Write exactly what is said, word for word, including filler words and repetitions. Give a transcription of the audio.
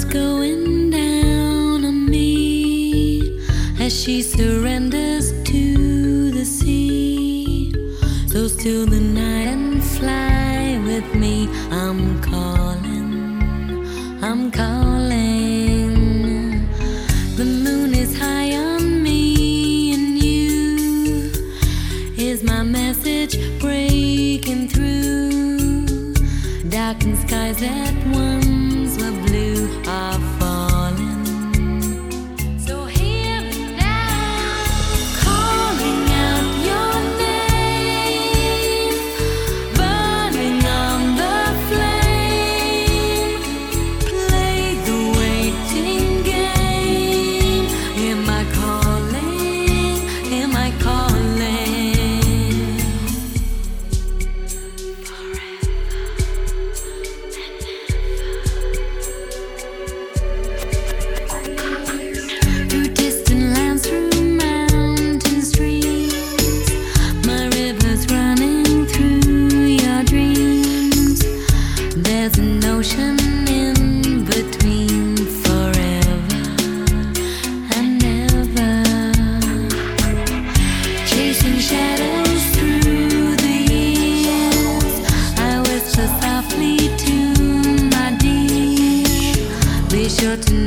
going down on me as she surrenders to the sea. So still the night and fly with me. I'm calling, I'm calling. The moon is high on me and you is my message breaking through. Darkened skies that once were blue are falling. So hear me now, calling out your name, burning on the flame. Play the waiting game. Am I calling? Am I calling? Through distant lands, through mountain streams, my river's running through your dreams. There's an ocean in between, forever and ever. Chasing shadows through the years, I whisper softly to my dear. Be sure to